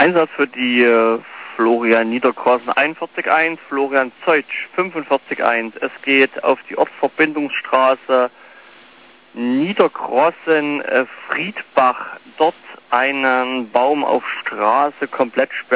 Einsatz für die Florian Niederkrossen 41.1, Florian Zeutsch 45.1. Es geht auf die Ortsverbindungsstraße Niederkrossen Friedbach. Dort einen Baum auf Straße komplett sperren.